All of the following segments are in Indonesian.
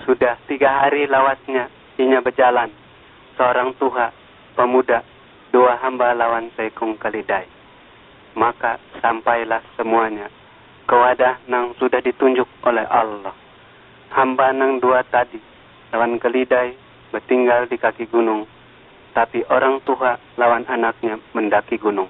Sudah 3 hari lawasnya inya berjalan, seorang tuha, pemuda, 2 hamba lawan seekong keledai. Maka sampailah semuanya ke wadah nang sudah ditunjuk oleh Allah. Hamba nang 2 tadi lawan keledai bertinggal di kaki gunung, tapi orang tua lawan anaknya mendaki gunung.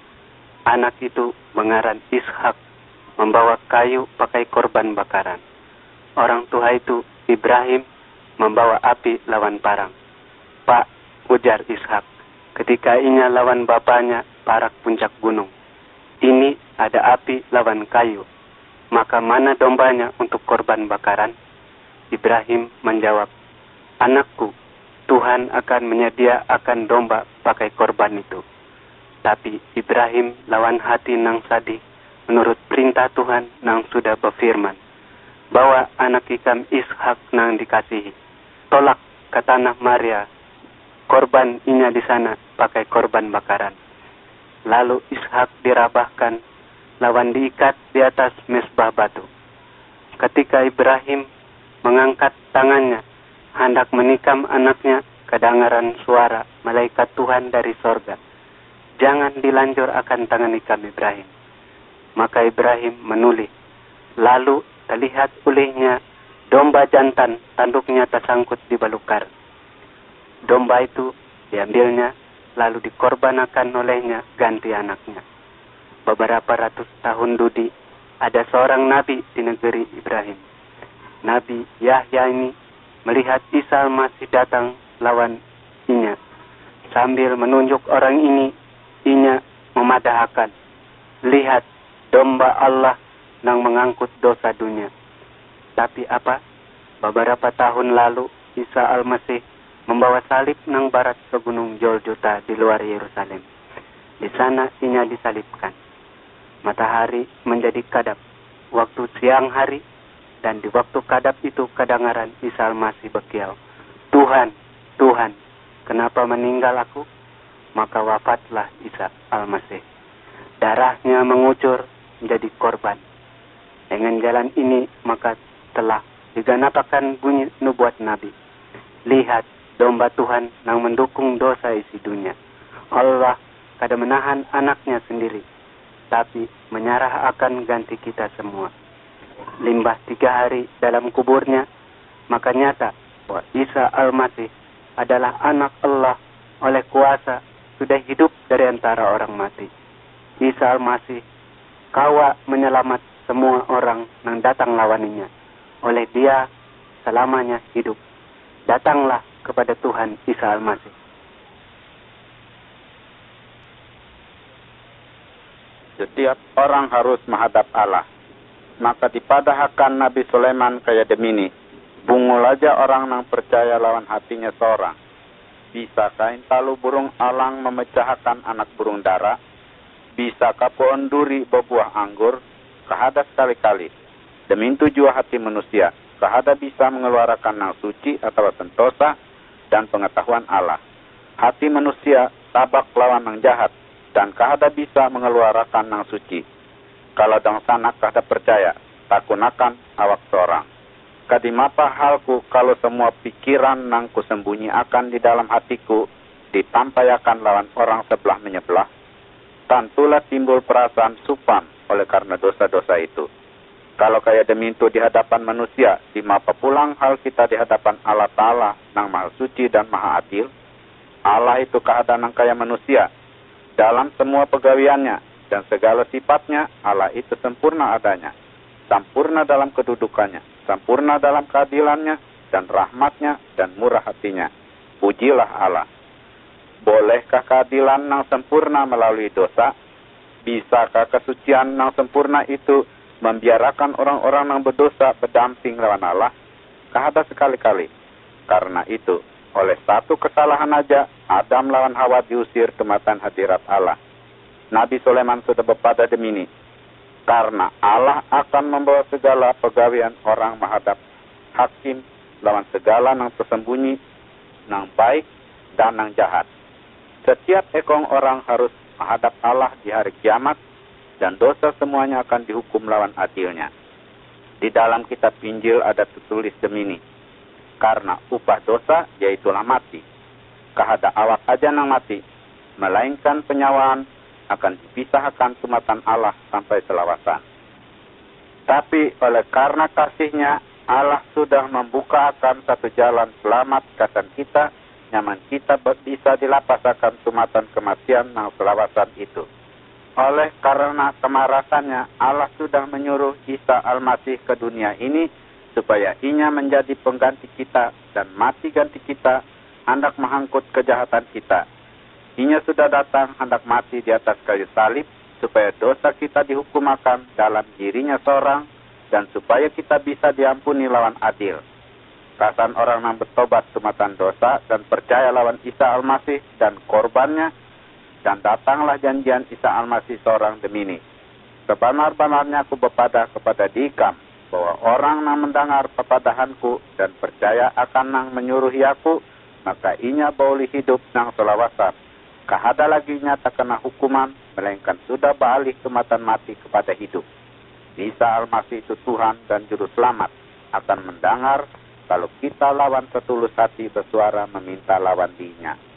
Anak itu mengaran Ishak, membawa kayu pakai korban bakaran. Orang tua itu Ibrahim membawa api lawan parang. Pak, ujar Ishak, ketika inya lawan bapaknya parak puncak gunung. Ini ada api lawan kayu, maka mana dombanya untuk korban bakaran? Ibrahim menjawab, anakku, Tuhan akan menyediakan domba pakai korban itu. Tapi Ibrahim lawan hati nang sadih menurut perintah Tuhan nang sudah berfirman, bawa anak ikam Ishak nang dikasihi, tolak ke tanah Maria, korban inya di sana pakai korban bakaran. Lalu Ishak dirabahkan, lawan diikat di atas mesbah batu. Ketika Ibrahim mengangkat tangannya, hendak menikam anaknya, kedengaran suara malaikat Tuhan dari sorga, jangan dilanjur akan tangan ikam Ibrahim. Maka Ibrahim menoleh. Lalu terlihat olehnya domba jantan, tanduknya tersangkut di balukar. Domba itu diambilnya, lalu dikorbankan olehnya ganti anaknya. Beberapa ratus tahun dudi, ada seorang nabi di negeri Ibrahim. Nabi Yahya ini melihat Isa masih datang lawan inya. Sambil menunjuk orang ini, inya memadahkan, lihat domba Allah nang mengangkut dosa dunia. Tapi apa? Beberapa tahun lalu Isa Al-Masih membawa salib nang barat ke gunung Golgota di luar Yerusalem. Di sana inya disalibkan. Matahari menjadi kadap waktu siang hari, dan di waktu kadap itu kedengaran Isa Al-Masih berkiau, Tuhan, Tuhan, kenapa meninggal aku? Maka wafatlah Isa Al-Masih. Darahnya mengucur menjadi korban. Dengan jalan ini maka telah digenapkan bunyi nubuat Nabi. Lihat domba Tuhan yang mendukung dosa isi dunia. Allah kada menahan anaknya sendiri, tapi menyerah akan ganti kita semua. Limbah 3 hari dalam kuburnya, maka nyata bahwa Isa Al-Masih adalah anak Allah oleh kuasa sudah hidup dari antara orang mati. Isa Al-Masih kawa menyelamat semua orang yang datang lawaninya. Oleh dia selamanya hidup. Datanglah kepada Tuhan Isa Al-Masih. Setiap orang harus menghadap Allah. Maka dipadahkan Nabi Sulaiman kaya demini. Bungul aja orang yang percaya lawan hatinya seorang. Bisa kain talu burung alang memecahkan anak burung dara. Bisa pohon duri berbuah anggur. Kahada sekali-kali. Demi tujuan hati manusia. Kahada bisa mengeluarkan nang suci atau sentosa dan pengetahuan Allah. Hati manusia tabak lawan nang jahat. Dan kahada bisa mengeluarkan nang suci. Kalau dang sanak kahada percaya, takunakan awak seorang. Kadimapa halku kalau semua pikiran nang kusembunyi akan di dalam hatiku ditampayakan lawan orang sebelah menyebelah. Tentulah timbul perasaan supan oleh karena dosa-dosa itu. Kalau kaya demitu di hadapan manusia, di mapa pulang hal kita di hadapan Allah Ta'ala nang maha suci dan maha adil. Allah itu kahada nang kaya manusia. Dalam semua pegawiannya dan segala sifatnya, Allah itu sempurna adanya. Sempurna dalam kedudukannya, sempurna dalam keadilannya, dan rahmatnya, dan murah hatinya. Pujilah Allah. Bolehkah keadilan yang sempurna melalui dosa? Bisakah kesucian yang sempurna itu membiarkan orang-orang yang berdosa berdamping lawan Allah? Kahada sekali-kali. Karena itu, oleh satu kesalahan aja, Adam lawan Hawa diusir ke matan hadirat Allah. Nabi Sulaiman sudah berpada demini. Karena Allah akan membawa segala pegawian orang menghadap hakim lawan segala yang tersembunyi, yang baik dan yang jahat. Setiap ekong orang harus menghadap Allah di hari kiamat, dan dosa semuanya akan dihukum lawan adilnya. Di dalam kitab Injil ada tertulis demini. karena upah dosa yaitulah mati. Kahada awak aja nang mati, melainkan penyawaan akan dipisahkan sumatan Allah sampai selawasan. Tapi oleh karena kasihnya, Allah sudah membuka akan satu jalan selamat katan kita, nyaman kita bisa dilapasakan sumatan kematian nang selawasan itu. Oleh karena kemarasannya, Allah sudah menyuruh Isa Al-Masih ke dunia ini, supaya inya menjadi pengganti kita dan mati ganti kita, hendak mengangkut kejahatan kita. Inya sudah datang hendak mati di atas kayu salib, supaya dosa kita dihukumakan dalam dirinya seorang, dan supaya kita bisa diampuni lawan adil. Kasan orang yang bertobat sumatan dosa dan percaya lawan Isa Al-Masih dan korbannya, dan datanglah janjian Isa Al-Masih seorang demi ini. Sebenar-benarnya aku berpada kepada dikam, bahwa orang yang mendengar pepadahanku dan percaya akan nang menyuruhi aku, maka inya boleh hidup nang selawasan. Kahada lagi nyata kena hukuman, melainkan sudah beralih kematian mati kepada hidup. Isa Al-Masih itu Tuhan dan Juru Selamat, akan mendengar kalau kita lawan setulus hati bersuara meminta lawan Dinya.